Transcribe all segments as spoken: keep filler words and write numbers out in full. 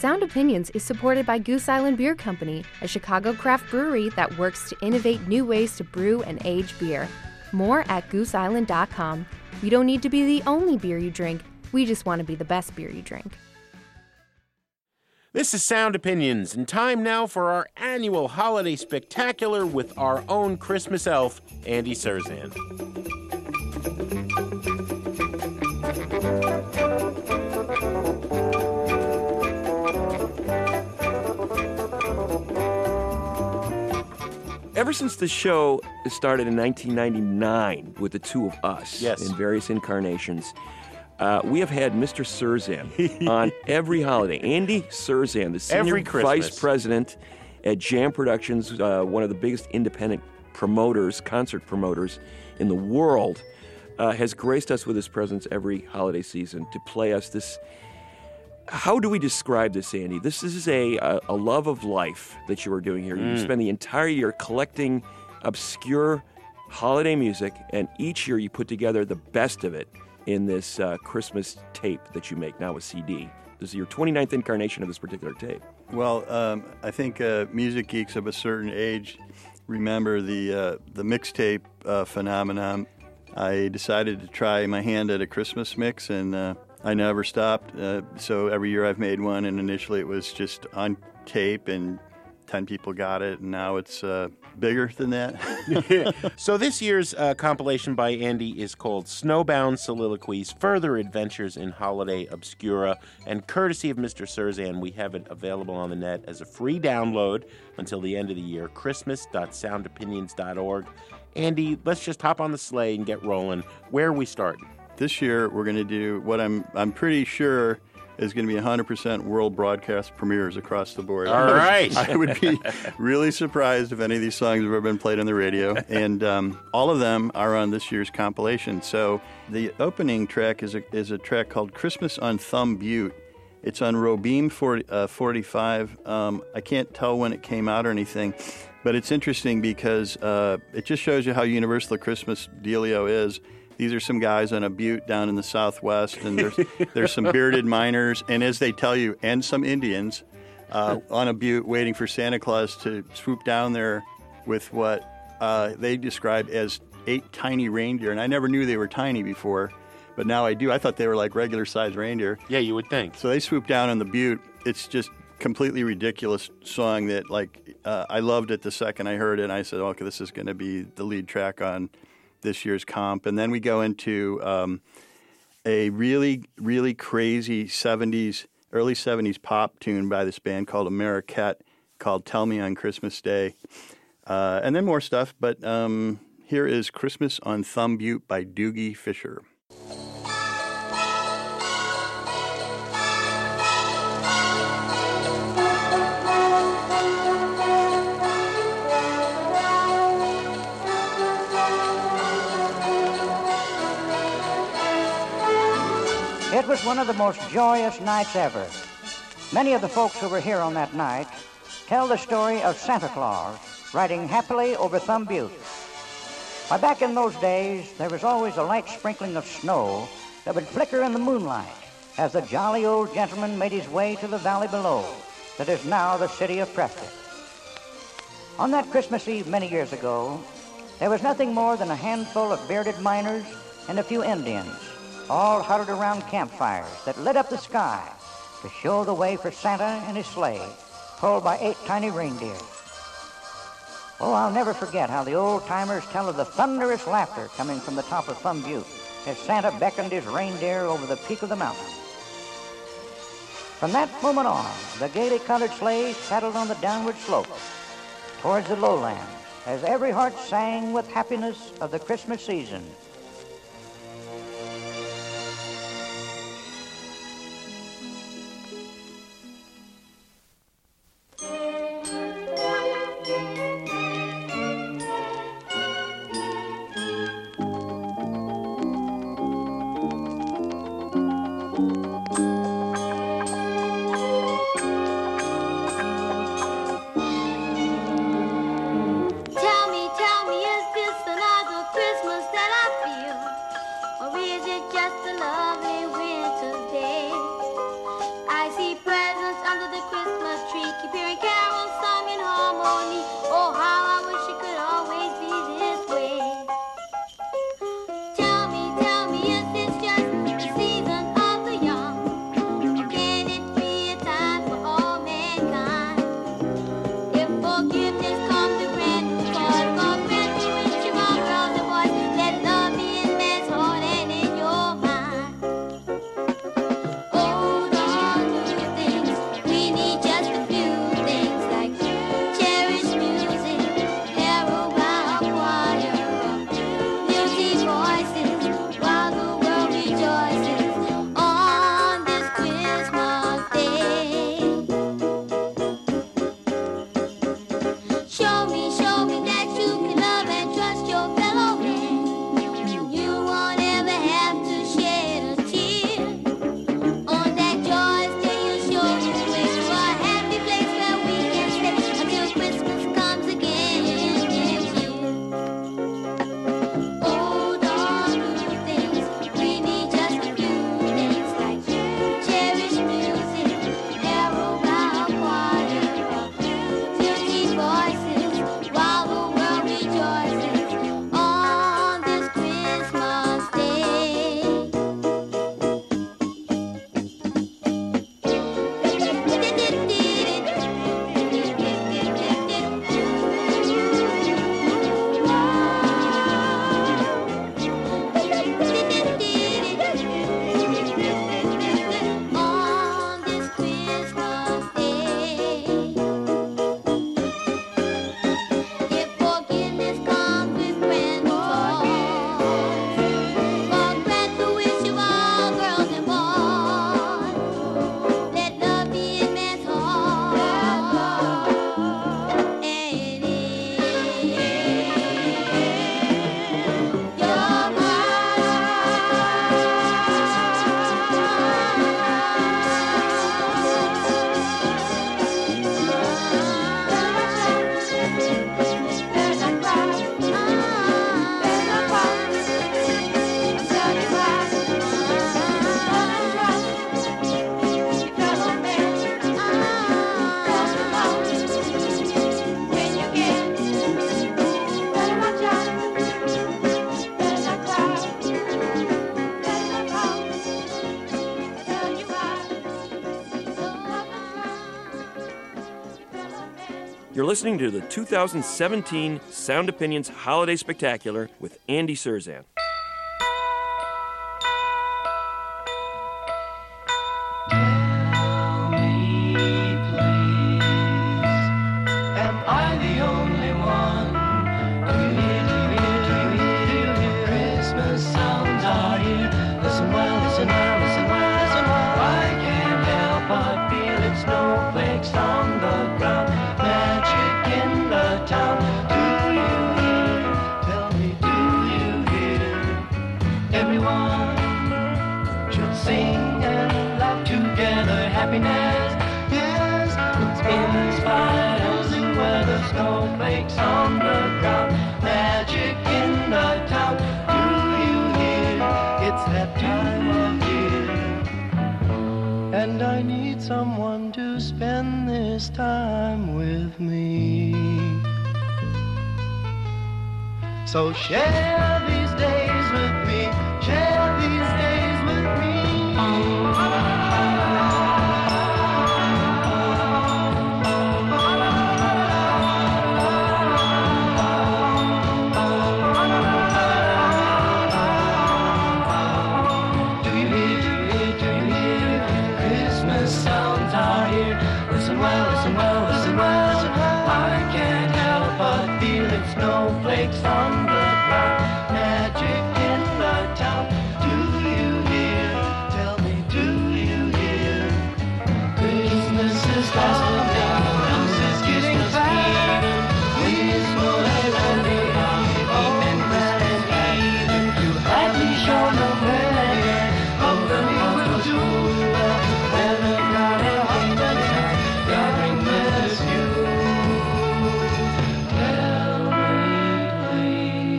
Sound Opinions is supported by Goose Island Beer Company, a Chicago craft brewery that works to innovate new ways to brew and age beer. More at goose island dot com. We don't need to be the only beer you drink. We just want to be the best beer you drink. This is Sound Opinions, and time now for our annual holiday spectacular with our own Christmas elf, Andy Cirzan. Ever since the show started in nineteen ninety-nine with the two of us yes. in various incarnations, uh, we have had Mister Cirzan on every holiday. Andy Cirzan, the senior vice president at Jam Productions, uh, one of the biggest independent promoters, concert promoters in the world, uh, has graced us with his presence every holiday season to play us this. How do we describe this, Andy? This is a, a, a love of life that you are doing here. Mm. You spend the entire year collecting obscure holiday music, and each year you put together the best of it in this uh, Christmas tape that you make, now a C D. This is your twenty-ninth incarnation of this particular tape. Well, um, I think uh, music geeks of a certain age remember the, uh, the mixtape uh, phenomenon. I decided to try my hand at a Christmas mix, and uh, I never stopped, uh, so every year I've made one, and initially it was just on tape, and ten people got it, and now it's uh, bigger than that. So this year's uh, compilation by Andy is called Snowbound Soliloquies, Further Adventures in Holiday Obscura, and courtesy of Mister Cirzan, we have it available on the net as a free download until the end of the year, christmas dot sound opinions dot org. Andy, let's just hop on the sleigh and get rolling. Where are we starting? This year, we're going to do what I'm I'm pretty sure is going to be one hundred percent world broadcast premieres across the board. All right. I would be really surprised if any of these songs have ever been played on the radio. And um, all of them are on this year's compilation. So the opening track is a, is a track called Christmas on Thumb Butte. It's on Robeam forty, uh, forty-five. Um, I can't tell when it came out or anything. But it's interesting because uh, it just shows you how universal the Christmas dealio is. These are some guys on a butte down in the Southwest, and there's there's some bearded miners, and as they tell you, and some Indians uh, on a butte waiting for Santa Claus to swoop down there with what uh, they describe as eight tiny reindeer. And I never knew they were tiny before, but now I do. I thought they were like regular-sized reindeer. Yeah, you would think. So they swoop down on the butte. It's just completely ridiculous song that, like, uh, I loved it the second I heard it, and I said, okay, this is going to be the lead track on this year's comp. And then we go into um, a really, really crazy seventies, early seventies pop tune by this band called Ameriquette called Tell Me on Christmas Day. Uh, and then more stuff, but um, here is Christmas on Thumb Butte by Doogie Fisher. It was one of the most joyous nights ever. Many of the folks who were here on that night tell the story of Santa Claus riding happily over Thumb Butte. Why, back in those days, there was always a light sprinkling of snow that would flicker in the moonlight as the jolly old gentleman made his way to the valley below that is now the city of Prescott. On that Christmas Eve many years ago, there was nothing more than a handful of bearded miners and a few Indians, all huddled around campfires that lit up the sky to show the way for Santa and his sleigh, pulled by eight tiny reindeer. Oh, I'll never forget how the old-timers tell of the thunderous laughter coming from the top of Thumb Butte as Santa beckoned his reindeer over the peak of the mountain. From that moment on, the gaily colored sleighs settled on the downward slope towards the lowlands as every heart sang with happiness of the Christmas season. Tell me, tell me, is this another Christmas that I feel? You're listening to the two thousand seventeen Sound Opinions Holiday Spectacular with Andy Cirzan. Snowflakes on the ground, magic in the town. Do you hear? It's that time of year, and I need someone to spend this time with me. So share these days with me, share these days with me. Snowflakes on the ground, magic in the town. Do you hear? Tell me, do you hear? Christmas is coming, house is getting fat. Please go ahead and be open and even to let me show no way of the people do when the God and kingdom God bless you.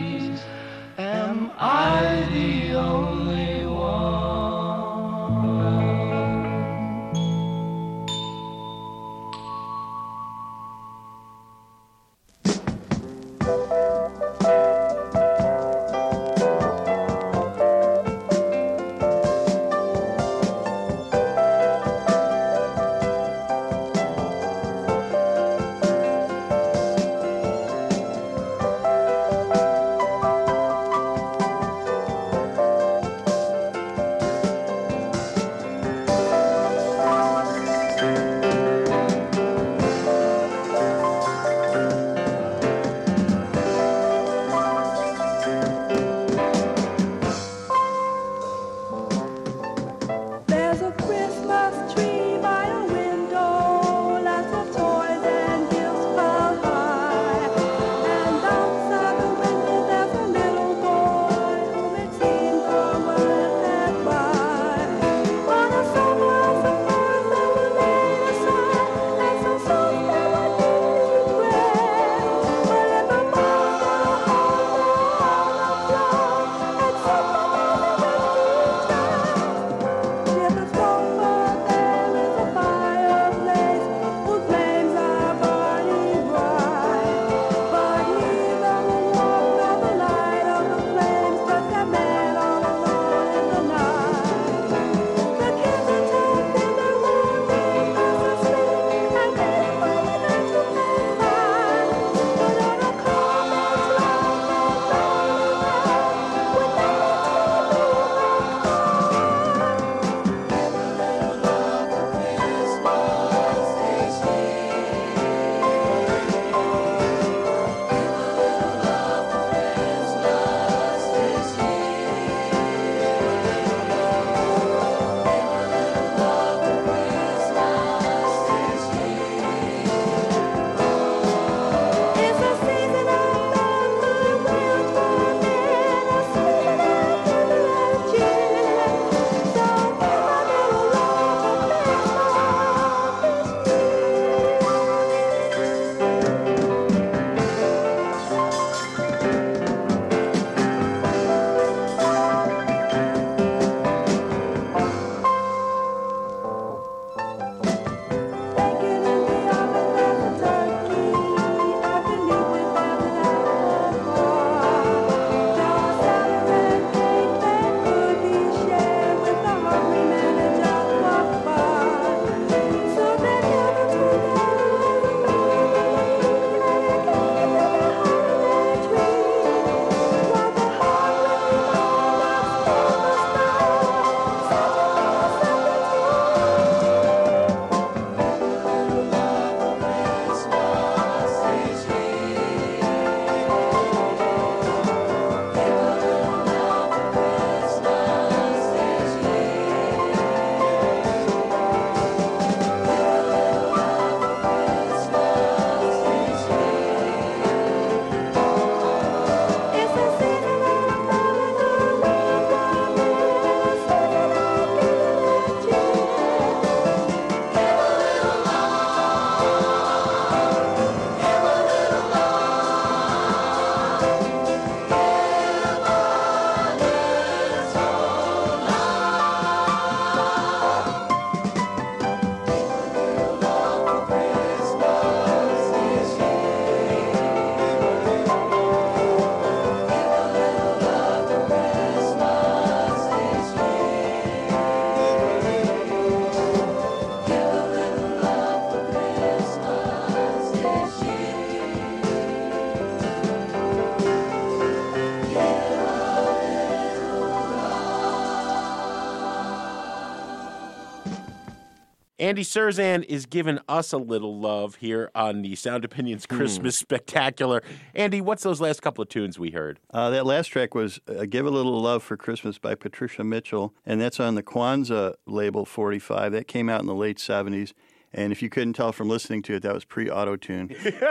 Andy Cirzan is giving us a little love here on the Sound Opinions Christmas mm. Spectacular. Andy, what's those last couple of tunes we heard? Uh, that last track was uh, Give a Little Love for Christmas by Patricia Mitchell, and that's on the Kwanzaa label forty-five. That came out in the late seventies. And if you couldn't tell from listening to it, that was pre-auto-tune.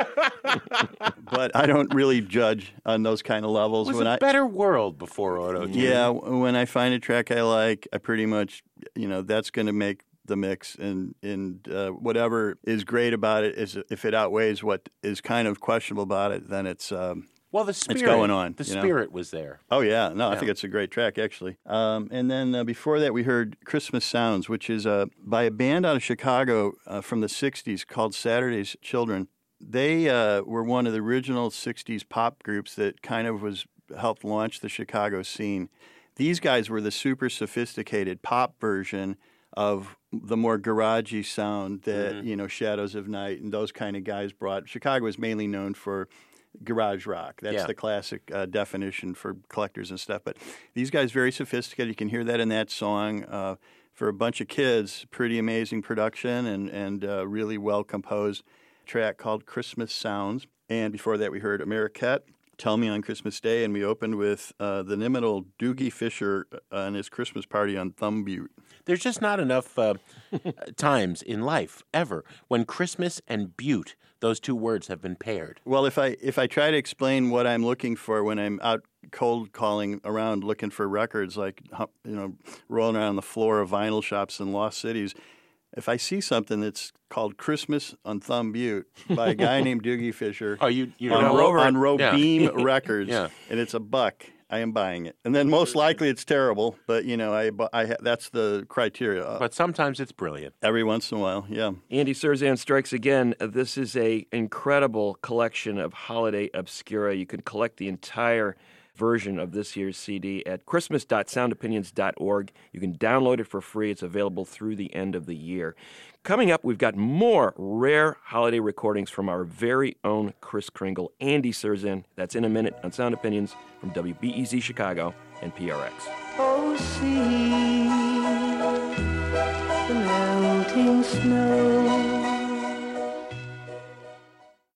But I don't really judge on those kind of levels. It was when a I, better world before auto-tune. Yeah, when I find a track I like, I pretty much, you know, that's going to make the mix. And, and uh, whatever is great about it, is if it outweighs what is kind of questionable about it, then it's... Um, Well, the spirit, it's going on, the you know? spirit was there. Oh, yeah. No, yeah. I think it's a great track, actually. Um, and then uh, before that, we heard Christmas Sounds, which is uh, by a band out of Chicago uh, from the sixties called Saturday's Children. They uh, were one of the original sixties pop groups that kind of was helped launch the Chicago scene. These guys were the super sophisticated pop version of the more garagey sound that, mm-hmm. you know, Shadows of Night and those kind of guys brought. Chicago is mainly known for garage rock. That's yeah. the classic uh, definition for collectors and stuff. But these guys, very sophisticated. You can hear that in that song. Uh, for a bunch of kids, pretty amazing production and, and uh, really well-composed track called Christmas Sounds. And before that, we heard Ameriquette, Tell Me on Christmas Day, and we opened with uh, the inimitable Doogie Fisher and his Christmas party on Thumb Butte. There's just not enough uh, times in life, ever, when Christmas and Butte, those two words have been paired. Well, if I if I try to explain what I'm looking for when I'm out cold calling around looking for records, like, you know, rolling around the floor of vinyl shops in lost cities, if I see something that's called Christmas on Thumb Butte by a guy named Doogie Fisher oh, you, you on, know, Ro- over on it. Robeam yeah. Records, yeah. and it's a buck, I am buying it. And then most likely it's terrible, but, you know, I, I that's the criteria. But sometimes it's brilliant. Every once in a while, yeah. Andy Cirzan strikes again. This is a incredible collection of holiday obscura. You can collect the entire version of this year's C D at christmas dot sound opinions dot org. You can download it for free. It's available through the end of the year. Coming up, we've got more rare holiday recordings from our very own Kris Kringle, Andy Cirzan. That's in a minute on Sound Opinions from W B E Z Chicago and P R X. Oh, see the melting snow.